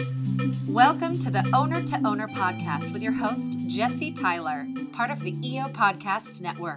Welcome to the Owner to Owner podcast with your host, Jesse Tyler, part of the EO Podcast Network.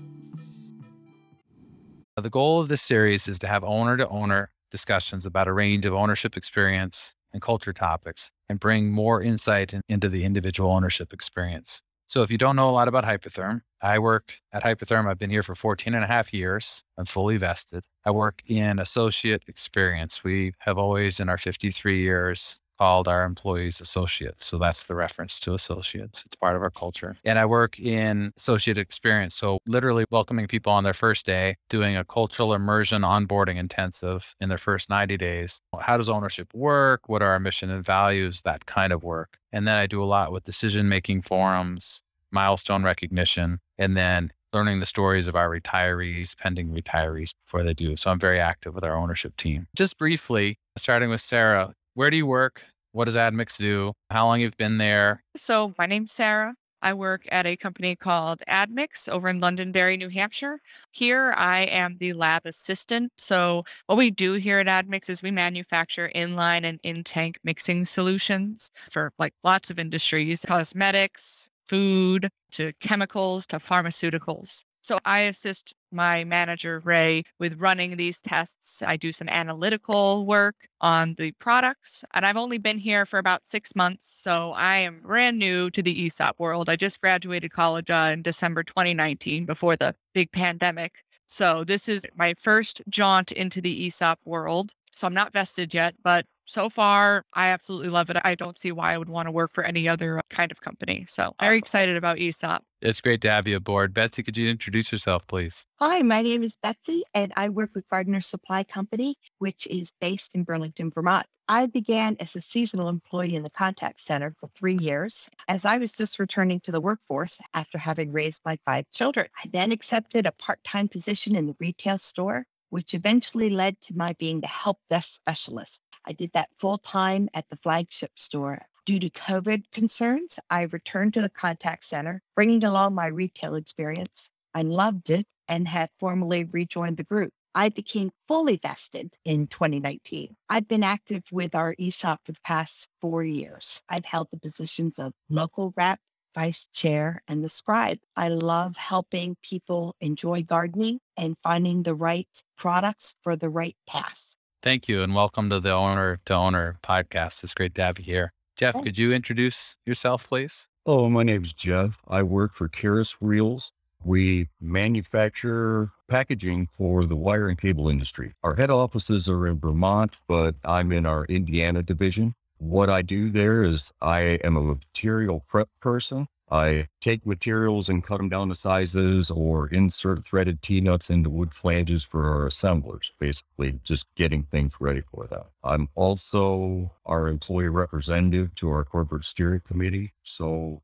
The goal of this series is to have owner-to-owner discussions about a range of ownership experience and culture topics and bring more insight into the individual ownership experience. So if you don't know a lot about Hypertherm, I work at Hypertherm. I've been here for 14 and a half years. I'm fully vested. I work in associate experience. We have always, in our 53 years, called our employees associates. So that's the reference to associates. It's part of our culture. And I work in associate experience. So literally welcoming people on their first day, doing a cultural immersion onboarding intensive in their first 90 days. How does ownership work? What are our mission and values? That kind of work. And then I do a lot with decision-making forums, milestone recognition, and then learning the stories of our retirees, pending retirees before they do. So I'm very active with our ownership team. Just briefly, starting with Sarah, where do you work? What does Admix do? How long you've been there? So my name's Sarah. I work at a company called Admix over in Londonderry, New Hampshire. Here I am the lab assistant. So what we do here at Admix is we manufacture inline and in-tank mixing solutions for like lots of industries, cosmetics, food, to chemicals, to pharmaceuticals. So I assist my manager, Ray, with running these tests. I do some analytical work on the products, and I've only been here for about 6 months. So I am brand new to the ESOP world. I just graduated college in December 2019 before the big pandemic. So this is my first jaunt into the ESOP world. So I'm not vested yet, but so far, I absolutely love it. I don't see why I would want to work for any other kind of company. So very excited about ESOP. It's great to have you aboard. Betsy, could you introduce yourself, please? Hi, my name is Betsy, and I work with Gardner Supply Company, which is based in Burlington, Vermont. I began as a seasonal employee in the contact center for 3 years, as I was just returning to the workforce after having raised my 5 children. I then accepted a part-time position in the retail store, which eventually led to my being the help desk specialist. I did that full-time at the flagship store. Due to COVID concerns, I returned to the contact center, bringing along my retail experience. I loved it and had formally rejoined the group. I became fully vested in 2019. I've been active with our ESOP for the past 4 years. I've held the positions of local rep, vice chair, and the scribe. I love helping people enjoy gardening and finding the right products for the right path. Thank you, and welcome to the Owner to Owner podcast. It's great to have you here. Jeff, Thanks. could you introduce yourself, please? Hello, my name's Jeff. I work for Keras Reels. We manufacture packaging for the wire and cable industry. Our head offices are in Vermont, but I'm in our Indiana division. What I do there is I am a material prep person. I take materials and cut them down to sizes or insert threaded T-nuts into wood flanges for our assemblers, basically just getting things ready for them. I'm also our employee representative to our corporate steering committee. So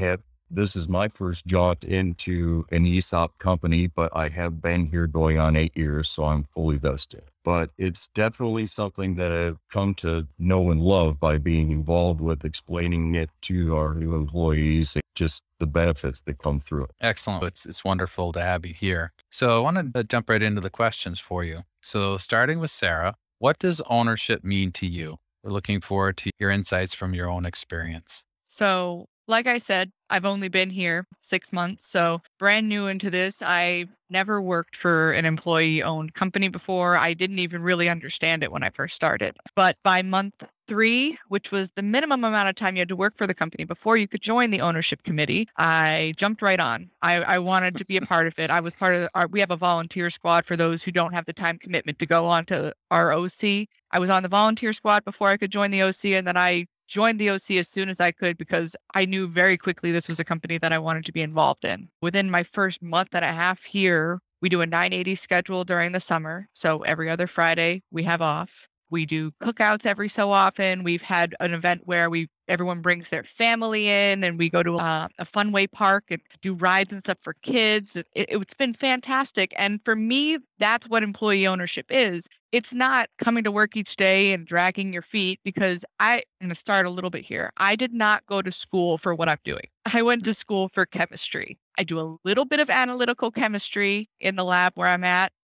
this is my first jaunt into an ESOP company, but I have been here going on 8 years, so I'm fully vested. But it's definitely something that I've come to know and love by being involved with explaining it to our new employees, just the benefits that come through it. Excellent. It's wonderful to have you here. So I wanted to jump right into the questions for you. So starting with Sarah, what does ownership mean to you? We're looking forward to your insights from your own experience. So like I said, I've only been here 6 months, so brand new into this. I never worked for an employee-owned company before. I didn't even really understand it when I first started. But by month 3, which was the minimum amount of time you had to work for the company before you could join the ownership committee, I jumped right on. I wanted to be a part of it. I was part of we have a volunteer squad for those who don't have the time commitment to go on to our OC. I was on the volunteer squad before I could join the OC, and then I joined the OC as soon as I could because I knew very quickly this was a company that I wanted to be involved in. Within my first month and a half here, we do a 980 schedule during the summer. So every other Friday we have off. We do cookouts every so often. We've had an event where everyone brings their family in and we go to a funway park and do rides and stuff for kids. It's been fantastic. And for me, that's what employee ownership is. It's not coming to work each day and dragging your feet because I'm going to start a little bit here. I did not go to school for what I'm doing. I went to school for chemistry. I do a little bit of analytical chemistry in the lab where I'm at,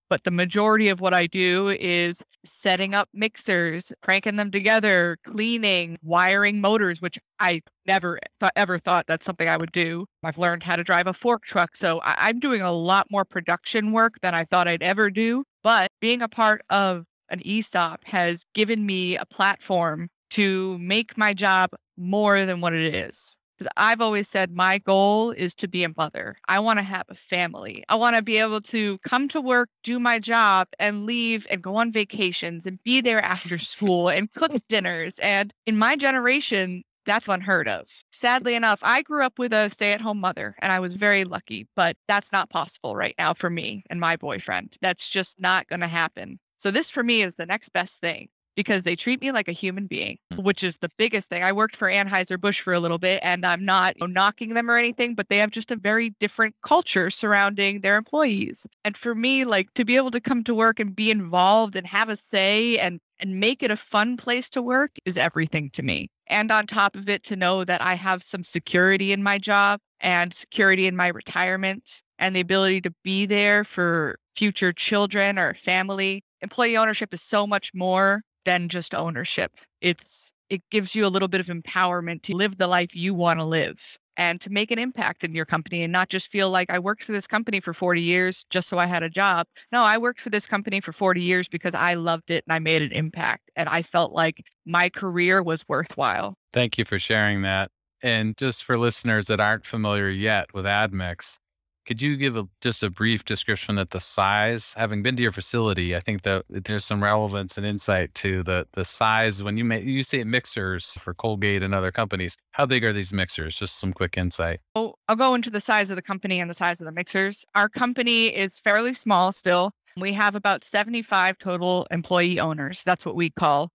But the majority of what I do is setting up mixers, cranking them together, cleaning, wiring motors, which I never ever thought that's something I would do. I've learned how to drive a fork truck. So I'm doing a lot more production work than I thought I'd ever do. But being a part of an ESOP has given me a platform to make my job more than what it is. Because I've always said my goal is to be a mother. I want to have a family. I want to be able to come to work, do my job, and leave and go on vacations and be there after school and cook dinners. And in my generation, that's unheard of. Sadly enough, I grew up with a stay-at-home mother and I was very lucky, but that's not possible right now for me and my boyfriend. That's just not going to happen. So this for me is the next best thing, because they treat me like a human being, which is the biggest thing. I worked for Anheuser-Busch for a little bit, and I'm not knocking them or anything, but they have just a very different culture surrounding their employees. And for me, like, to be able to come to work and be involved and have a say and make it a fun place to work is everything to me. And on top of it, to know that I have some security in my job and security in my retirement and the ability to be there for future children or family. Employee ownership is so much more than just ownership. It gives you a little bit of empowerment to live the life you want to live and to make an impact in your company and not just feel like I worked for this company for 40 years just so I had a job. No, I worked for this company for 40 years because I loved it and I made an impact and I felt like my career was worthwhile. Thank you for sharing that. And just for listeners that aren't familiar yet with Admix, could you give just a brief description of the size? Having been to your facility, I think that there's some relevance and insight to the size. When you say mixers for Colgate and other companies, how big are these mixers? Just some quick insight. Oh, I'll go into the size of the company and the size of the mixers. Our company is fairly small still. We have about 75 total employee owners. That's what we call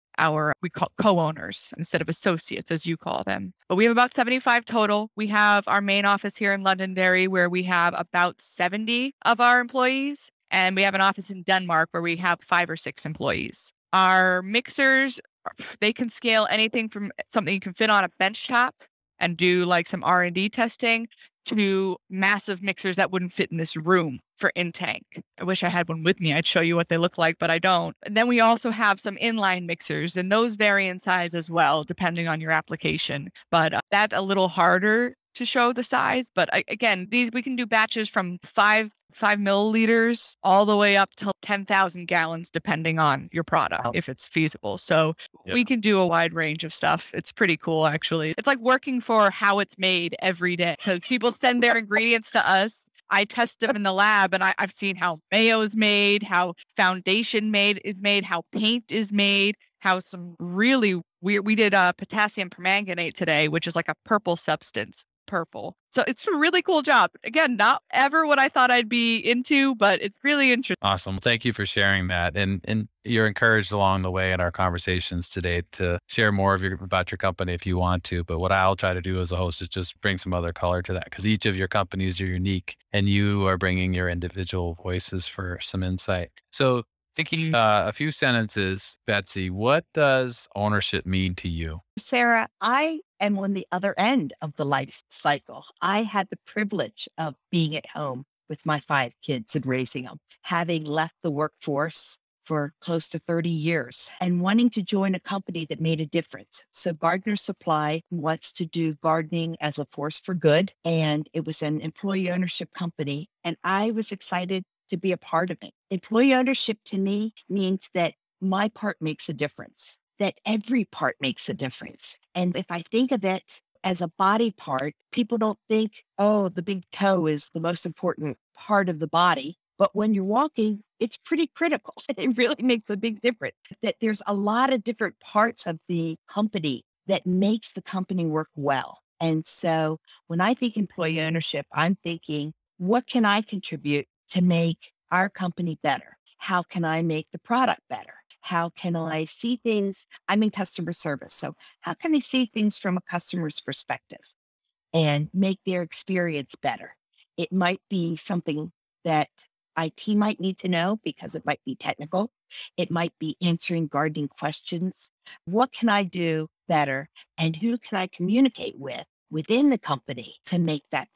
co-owners instead of associates, as you call them. But we have about 75 total. We have our main office here in Londonderry where we have about 70 of our employees. And we have an office in Denmark where we have 5 or 6 employees. Our mixers, they can scale anything from something you can fit on a bench top and do like some R&D testing to massive mixers that wouldn't fit in this room for in-tank. I wish I had one with me. I'd show you what they look like, but I don't. And then we also have some inline mixers, and those vary in size as well, depending on your application. But that's a little harder to show the size. But again, these we can do batches from 5 milliliters all the way up to 10,000 gallons, depending on your product, if it's feasible. So we can do a wide range of stuff. It's pretty cool, actually. It's like working for How It's Made every day because people send their ingredients to us. I test them in the lab and I've seen how mayo is made, how foundation is made, how paint is made, how some really weird, we did potassium permanganate today, which is like a purple substance. Purple. So it's a really cool job. Again, not ever what I thought I'd be into, but it's really interesting. Awesome. Thank you for sharing that. And you're encouraged along the way in our conversations today to share more about your company if you want to. But what I'll try to do as a host is just bring some other color to that because each of your companies are unique and you are bringing your individual voices for some insight. So thinking a few sentences, Betsy, what does ownership mean to you? Sarah, I am on the other end of the life cycle. I had the privilege of being at home with my 5 kids and raising them, having left the workforce for close to 30 years and wanting to join a company that made a difference. So Gardner Supply wants to do gardening as a force for good. And it was an employee ownership company. And I was excited to be a part of it. Employee ownership to me means that my part makes a difference, that every part makes a difference. And if I think of it as a body part, people don't think, oh, the big toe is the most important part of the body. But when you're walking, it's pretty critical. It really makes a big difference. That there's a lot of different parts of the company that makes the company work well. And so when I think employee ownership, I'm thinking, what can I contribute to make our company better? How can I make the product better? How can I see things? I'm in customer service. So how can I see things from a customer's perspective and make their experience better? It might be something that IT might need to know because it might be technical. It might be answering gardening questions. What can I do better? And who can I communicate with within the company to make that better?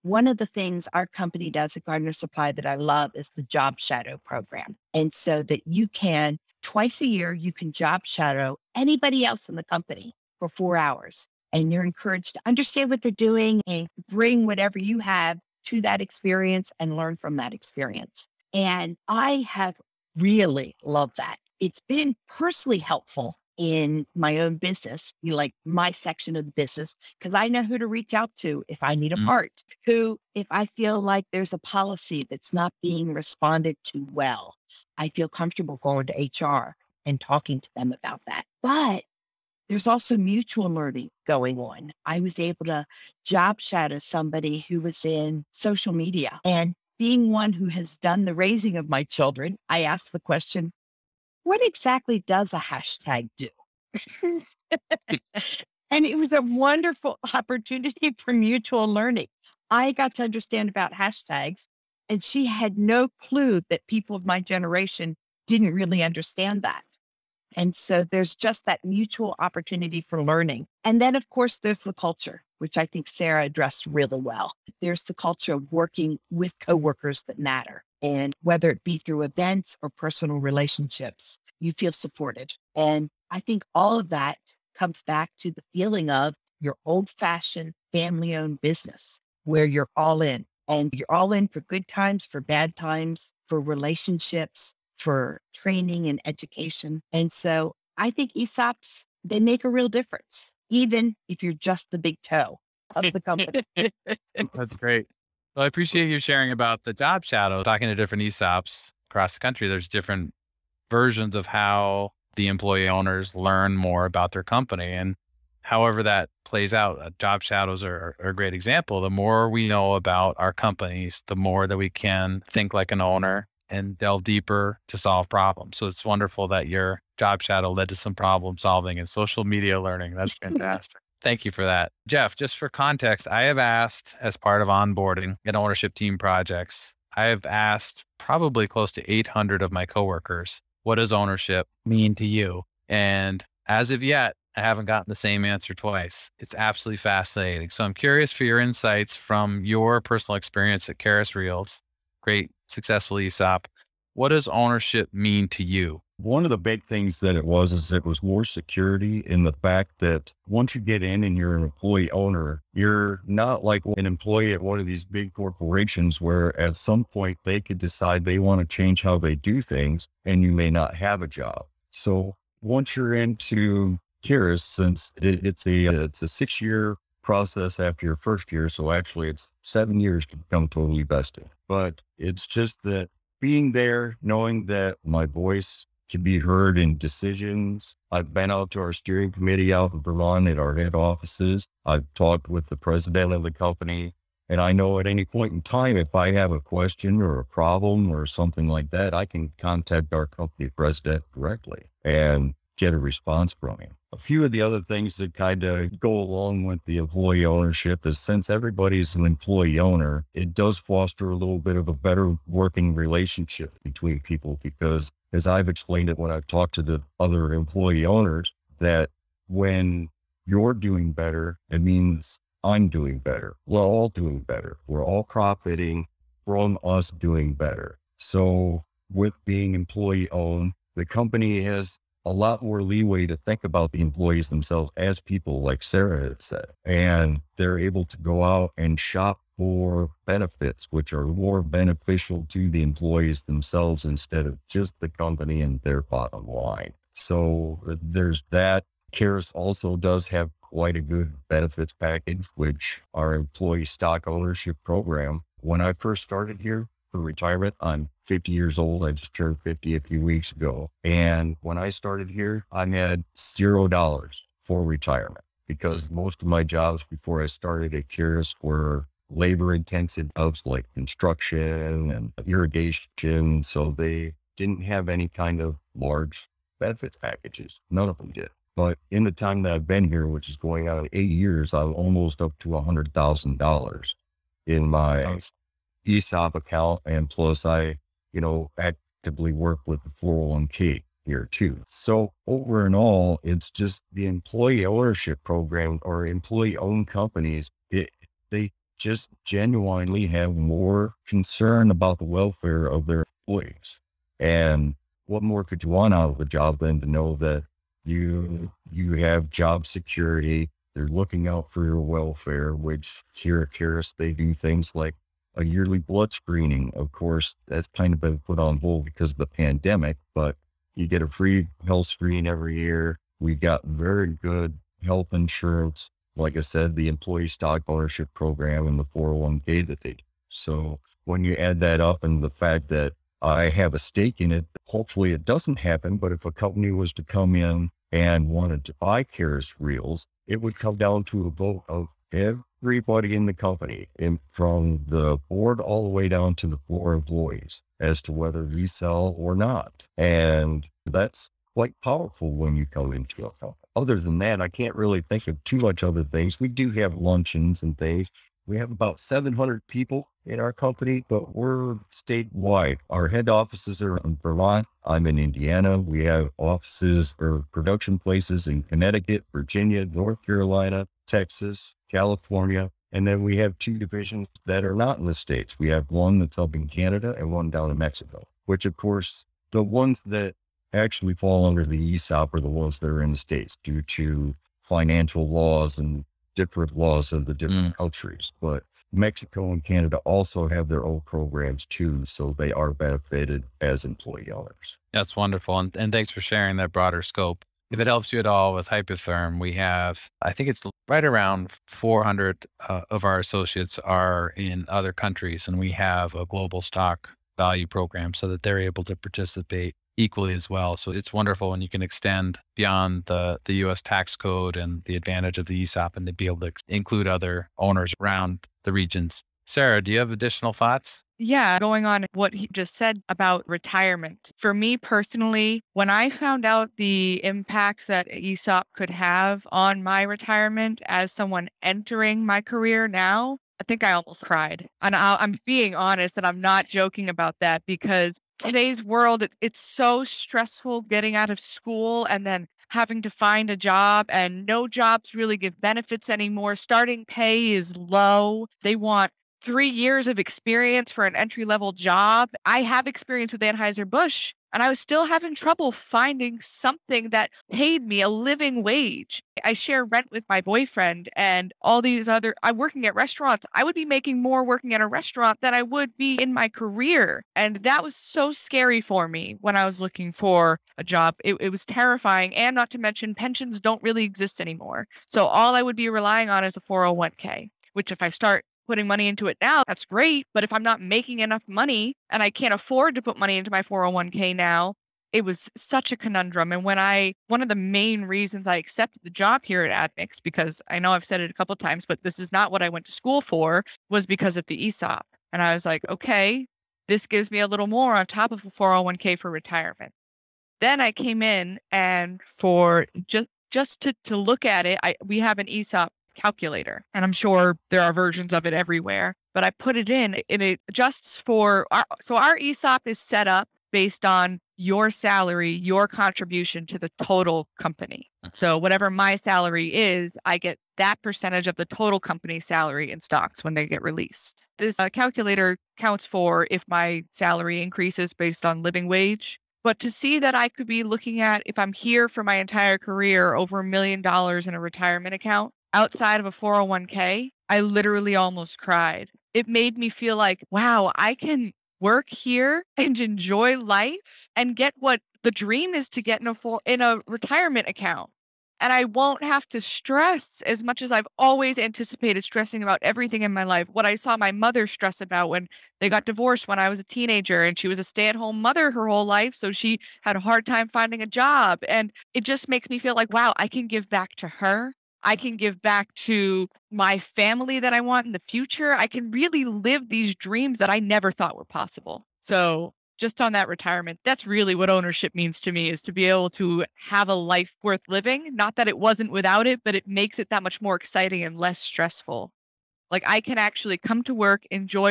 one of the things our company does at Gardner Supply that I love is the job shadow program. And so that you can twice a year, you can job shadow anybody else in the company for 4 hours. And you're encouraged to understand what they're doing and bring whatever you have to that experience and learn from that experience. And I have really loved that. It's been personally helpful in my own business, like my section of the business, because I know who to reach out to if I need a part, who, if I feel like there's a policy that's not being responded to well, I feel comfortable going to HR and talking to them about that. But there's also mutual learning going on. I was able to job shadow somebody who was in social media, and being one who has done the raising of my children, I asked the question, what exactly does a hashtag do? And it was a wonderful opportunity for mutual learning. I got to understand about hashtags, and she had no clue that people of my generation didn't really understand that. And so there's just that mutual opportunity for learning. And then, of course, there's the culture, which I think Sarah addressed really well. There's the culture of working with coworkers that matter. And whether it be through events or personal relationships, you feel supported. And I think all of that comes back to the feeling of your old-fashioned family-owned business where you're all in. And you're all in for good times, for bad times, for relationships, for training and education. And so I think ESOPs, they make a real difference, even if you're just the big toe of the company. That's great. Well, I appreciate you sharing about the job shadow, talking to different ESOPs across the country. There's different versions of how the employee owners learn more about their company. And however that plays out, job shadows are a great example. The more we know about our companies, the more that we can think like an owner and delve deeper to solve problems. So it's wonderful that your job shadow led to some problem solving and social media learning. That's fantastic. Thank you for that. Jeff, just for context, I have asked as part of onboarding and ownership team projects, I have asked probably close to 800 of my coworkers, what does ownership mean to you? And as of yet, I haven't gotten the same answer twice. It's absolutely fascinating. So I'm curious for your insights from your personal experience at Karis Reels, great, successful ESOP. What does ownership mean to you? One of the big things that it was more security in the fact that once you get in and you're an employee owner, you're not like an employee at one of these big corporations where at some point they could decide they want to change how they do things and you may not have a job. So once you're into Karis, since it's a 6-year process after your first year. So actually it's 7 years to become totally vested, but it's just that being there, knowing that my voice can be heard in decisions. I've been out to our steering committee out in Vermont at our head offices. I've talked with the president of the company, and I know at any point in time, if I have a question or a problem or something like that, I can contact our company president directly and get a response from him. A few of the other things that kind of go along with the employee ownership is since everybody's an employee owner, it does foster a little bit of a better working relationship between people because as I've explained it when I've talked to the other employee owners, that when you're doing better, it means I'm doing better. We're all doing better. We're all profiting from us doing better. So with being employee owned, the company has a lot more leeway to think about the employees themselves as people, like Sarah had said, and they're able to go out and shop for benefits, which are more beneficial to the employees themselves instead of just the company and their bottom line. So there's that. Karis also does have quite a good benefits package, which our employee stock ownership program. When I first started here for retirement, I'm 50 years old. I just turned 50 a few weeks ago. And when I started here, I had $0 for retirement because most of my jobs before I started at Karis were labor intensive jobs like construction and irrigation. So they didn't have any kind of large benefits packages. None of them did. But in the time that I've been here, which is going on 8 years, I'm almost up to $100,000 in my ESOP account. And plus I, actively work with the 401k here too. So over and all, it's just the employee ownership program or employee owned companies. They just genuinely have more concern about the welfare of their employees. And what more could you want out of a job than to know that you have job security? They're looking out for your welfare, which here at Caris, they do things like a yearly blood screening. Of course, that's kind of been put on hold because of the pandemic, but you get a free health screen every year. We got very good health insurance. Like I said, the employee stock ownership program and the 401k that they do. So when you add that up and the fact that I have a stake in it, hopefully it doesn't happen, but if a company was to come in and wanted to buy Caris Reels, it would come down to a vote of everybody in the company, and from the board all the way down to the floor employees, as to whether we sell or not. And that's quite powerful when you come into a company. Other than that, I can't really think of too much other things. We do have luncheons and things. We have about 700 people in our company, but we're statewide. Our head offices are in Vermont. I'm in Indiana. We have offices or production places in Connecticut, Virginia, North Carolina, Texas, California. And then we have 2 divisions that are not in the States. We have one that's up in Canada and one down in Mexico, which of course, the ones that actually fall under the ESOP are the ones that are in the States due to financial laws and different laws of the different countries. But Mexico and Canada also have their own programs too, so they are benefited as employee owners. That's wonderful. And thanks for sharing that broader scope. If it helps you at all with Hypotherm, we have, I think it's right around 400 of our associates are in other countries, and we have a global stock value program so that they're able to participate equally as well. So it's wonderful when you can extend beyond the U.S. tax code and the advantage of the ESOP and to be able to include other owners around the regions. Sarah, do you have additional thoughts? Yeah, going on what he just said about retirement. For me personally, when I found out the impacts that ESOP could have on my retirement as someone entering my career now, I think I almost cried. And I'm being honest, and I'm not joking about that, because today's world, it's so stressful getting out of school and then having to find a job, and no jobs really give benefits anymore. Starting pay is low. They want 3 years of experience for an entry-level job. I have experience with Anheuser-Busch, and I was still having trouble finding something that paid me a living wage. I share rent with my boyfriend and all these I'm working at restaurants. I would be making more working at a restaurant than I would be in my career. And that was so scary for me when I was looking for a job. It was terrifying. And not to mention, pensions don't really exist anymore. So all I would be relying on is a 401k, which if I start putting money into it now, that's great. But if I'm not making enough money and I can't afford to put money into my 401k now, it was such a conundrum. And one of the main reasons I accepted the job here at Admix, because I know I've said it a couple of times, but this is not what I went to school for, was because of the ESOP. And I was like, okay, this gives me a little more on top of a 401k for retirement. Then I came in, and for just to look at it, we have an ESOP calculator, and I'm sure there are versions of it everywhere, but I put it in and it adjusts for our ESOP is set up based on your salary, your contribution to the total company. So whatever my salary is, I get that percentage of the total company salary in stocks when they get released. This calculator counts for if my salary increases based on living wage. But to see that I could be looking at, if I'm here for my entire career, over $1 million in a retirement account outside of a 401k, I literally almost cried. It made me feel like, wow, I can work here and enjoy life and get what the dream is to get in a retirement account. And I won't have to stress as much as I've always anticipated stressing about everything in my life. What I saw my mother stress about when they got divorced when I was a teenager, and she was a stay-at-home mother her whole life. So she had a hard time finding a job. And it just makes me feel like, wow, I can give back to her. I can give back to my family that I want in the future. I can really live these dreams that I never thought were possible. So just on that retirement, that's really what ownership means to me, is to be able to have a life worth living. Not that it wasn't without it, but it makes it that much more exciting and less stressful. Like I can actually come to work,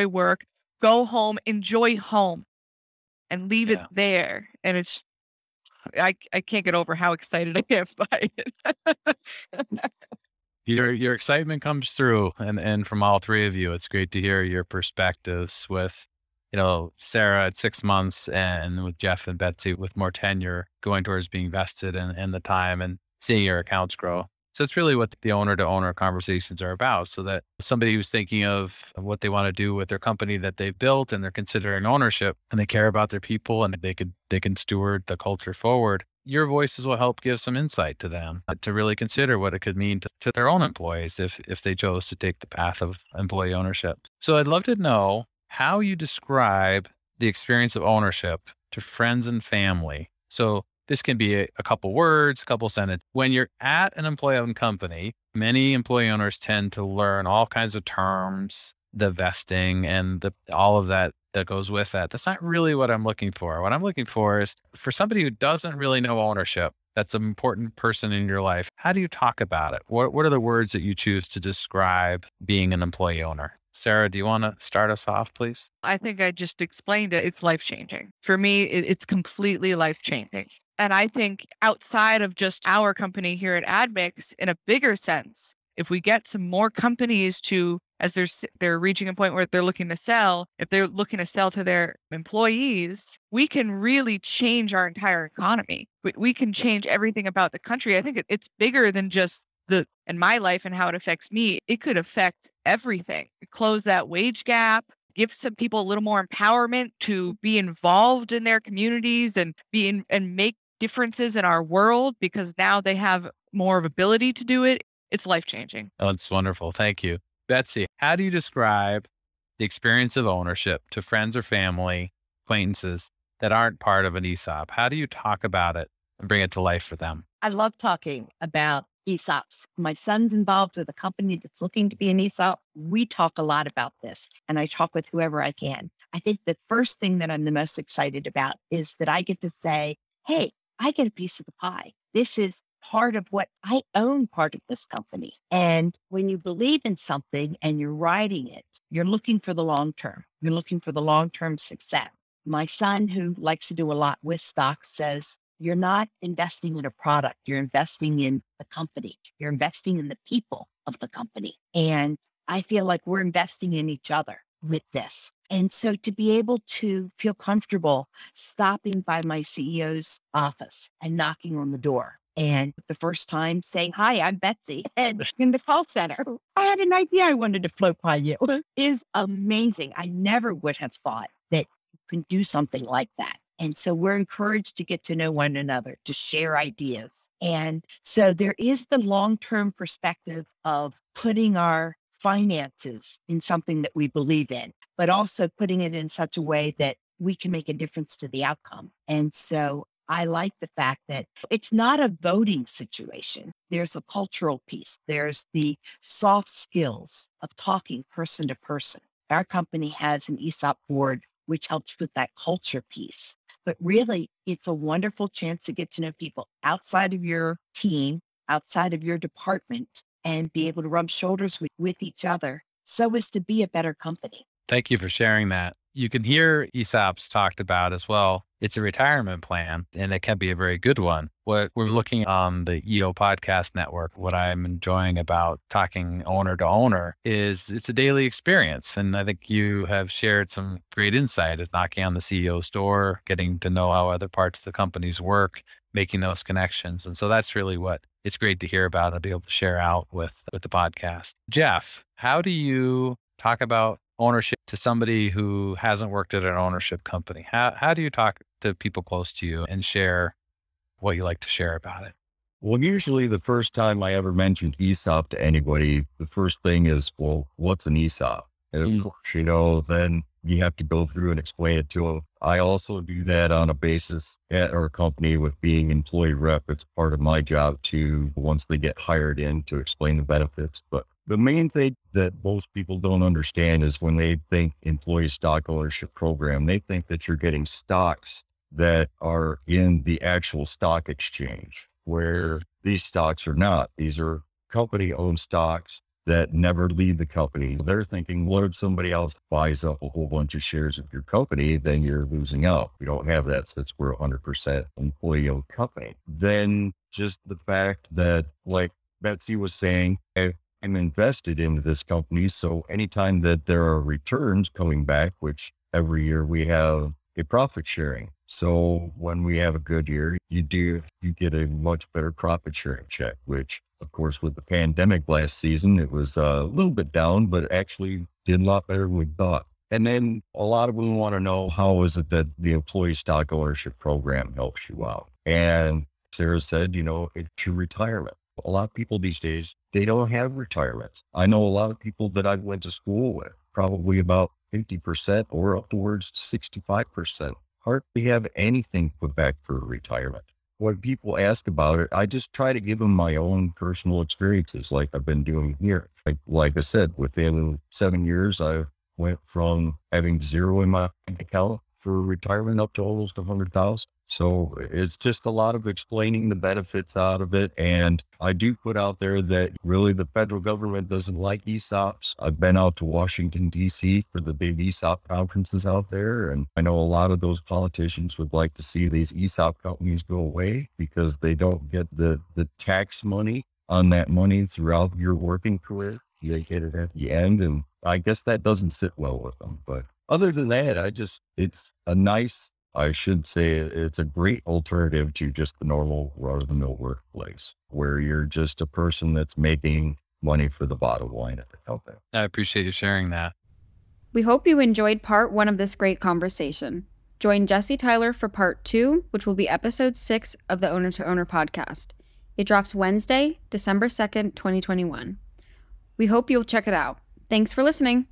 go home, enjoy home, and leave it there. And it's, I can't get over how excited I am by it. Your excitement comes through, and from all three of you, it's great to hear your perspectives with, Sarah at 6 months, and with Jeff and Betsy with more tenure going towards being vested in the time and seeing your accounts grow. So it's really what the owner to owner conversations are about. So that somebody who's thinking of what they want to do with their company that they've built and they're considering ownership and they care about their people and they can steward the culture forward, your voices will help give some insight to them to really consider what it could mean to their own employees if they chose to take the path of employee ownership. So I'd love to know how you describe the experience of ownership to friends and family. So this can be a couple words, a couple sentences. When you're at an employee-owned company, many employee owners tend to learn all kinds of terms, the vesting and all of that goes with that. That's not really what I'm looking for. What I'm looking for is for somebody who doesn't really know ownership, that's an important person in your life. How do you talk about it? What are the words that you choose to describe being an employee owner? Sarah, do you want to start us off, please? I think I just explained it. It's life-changing. For me, it's completely life-changing. And I think outside of just our company here at AdMix, in a bigger sense, if we get some more companies to, as they're reaching a point where they're looking to sell, if they're looking to sell to their employees, we can really change our entire economy. We can change everything about the country. I think it's bigger than just in my life and how it affects me. It could affect everything. Close that wage gap, give some people a little more empowerment to be involved in their communities and make differences in our world because now they have more of ability to do it. It's life-changing. Oh, it's wonderful. Thank you. Betsy, how do you describe the experience of ownership to friends or family, acquaintances that aren't part of an ESOP? How do you talk about it and bring it to life for them? I love talking about ESOPs. My son's involved with a company that's looking to be an ESOP. We talk a lot about this, and I talk with whoever I can. I think the first thing that I'm the most excited about is that I get to say, hey, I get a piece of the pie. This is part of what I own, part of this company. And when you believe in something and you're riding it, you're looking for the long term. You're looking for the long-term success. My son, who likes to do a lot with stocks, says, you're not investing in a product. You're investing in the company. You're investing in the people of the company. And I feel like we're investing in each other with this. And so to be able to feel comfortable stopping by my CEO's office and knocking on the door, and the first time saying, hi, I'm Betsy, and in the call center, I had an idea I wanted to float by you, is amazing. I never would have thought that you can do something like that. And so we're encouraged to get to know one another, to share ideas. And so there is the long-term perspective of putting our finances in something that we believe in, but also putting it in such a way that we can make a difference to the outcome. And so I like the fact that it's not a voting situation. There's a cultural piece. There's the soft skills of talking person to person. Our company has an ESOP board, which helps with that culture piece. But really, it's a wonderful chance to get to know people outside of your team, outside of your department, and be able to rub shoulders with each other so as to be a better company. Thank you for sharing that. You can hear ESOPs talked about as well. It's a retirement plan, and it can be a very good one. What we're looking on the EO Podcast Network, what I'm enjoying about talking owner to owner is it's a daily experience. And I think you have shared some great insight as knocking on the CEO's door, getting to know how other parts of the companies work, making those connections. And so that's really what it's great to hear about and be able to share out with the podcast. Jeff, how do you talk about ownership to somebody who hasn't worked at an ownership company? How do you talk to people close to you and share what you like to share about it? Well, usually the first time I ever mentioned ESOP to anybody, the first thing is, well, what's an ESOP? And of course, then you have to go through and explain it to them. I also do that on a basis at our company with being employee rep. It's part of my job to, once they get hired in, to explain the benefits. But the main thing that most people don't understand is when they think employee stock ownership program, they think that you're getting stocks that are in the actual stock exchange, where these stocks are not. These are company-owned stocks that never leave the company. They're thinking, what if somebody else buys up a whole bunch of shares of your company? Then you're losing out. We don't have that since we're 100% employee-owned company. Then just the fact that, like Betsy was saying, if I'm invested into this company. So anytime that there are returns coming back, which every year we have a profit sharing. So when we have a good year, you get a much better profit sharing check, which of course with the pandemic last season, it was a little bit down, but actually did a lot better than we thought. And then a lot of them want to know, how is it that the employee stock ownership program helps you out? And Sarah said, it's your retirement. A lot of people these days, they don't have retirements. I know a lot of people that I went to school with, probably about 50% or upwards to 65%, hardly have anything put back for retirement. When people ask about it, I just try to give them my own personal experiences like I've been doing here. Like I said, within 7 years, I went from having zero in my bank account for retirement up to almost 100,000. So it's just a lot of explaining the benefits out of it. And I do put out there that really the federal government doesn't like ESOPs. I've been out to Washington, D.C. for the big ESOP conferences out there. And I know a lot of those politicians would like to see these ESOP companies go away because they don't get the tax money on that money throughout your working career. They get it at the end. And I guess that doesn't sit well with them. But other than that, it's a nice, I should say it's a great alternative to just the normal run-of-the-mill workplace where you're just a person that's making money for the bottom line at the company. I appreciate you sharing that. We hope you enjoyed part 1 of this great conversation. Join Jesse Tyler for part 2, which will be episode 6 of the Owner to Owner podcast. It drops Wednesday, December 2nd, 2021. We hope you'll check it out. Thanks for listening.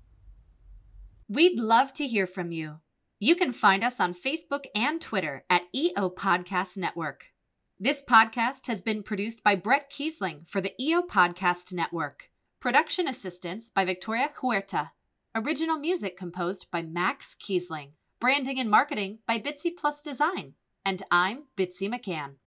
We'd love to hear from you. You can find us on Facebook and Twitter at EO Podcast Network. This podcast has been produced by Brett Kiesling for the EO Podcast Network. Production assistance by Victoria Huerta. Original music composed by Max Kiesling. Branding and marketing by Bitsy Plus Design. And I'm Bitsy McCann.